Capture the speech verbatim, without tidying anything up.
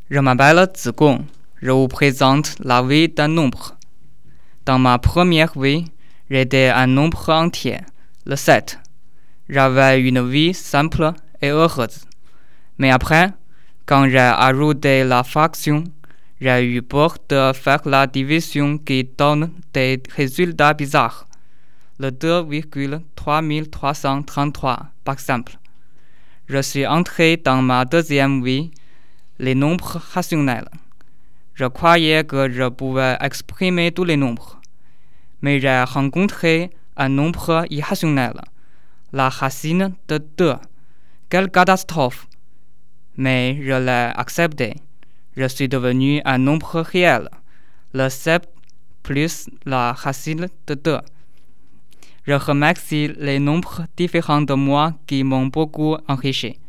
Je m'appelle Zigon. Je vous présente la vie d'un nombre. Dans ma première vie, j'étais un nombre entier, le sept. J'avais une vie simple et heureuse. Mais après, quand j'ai ajouté la fraction, j'ai eu peur de faire la division qui donne des résultats bizarres. Le deux virgule trois mille trois cent trente-trois, par exemple. Je suis entré dans ma deuxième vie, les nombres rationnels. Je croyais que je pouvais exprimer tous les nombres. Mais j'ai rencontré un nombre irrationnel, la racine de deux. Quelle catastrophe! Mais je l'ai accepté. Je suis devenu un nombre réel, le sept plus la racine de deux. Je remercie les nombres différents de moi qui m'ont beaucoup enrichi.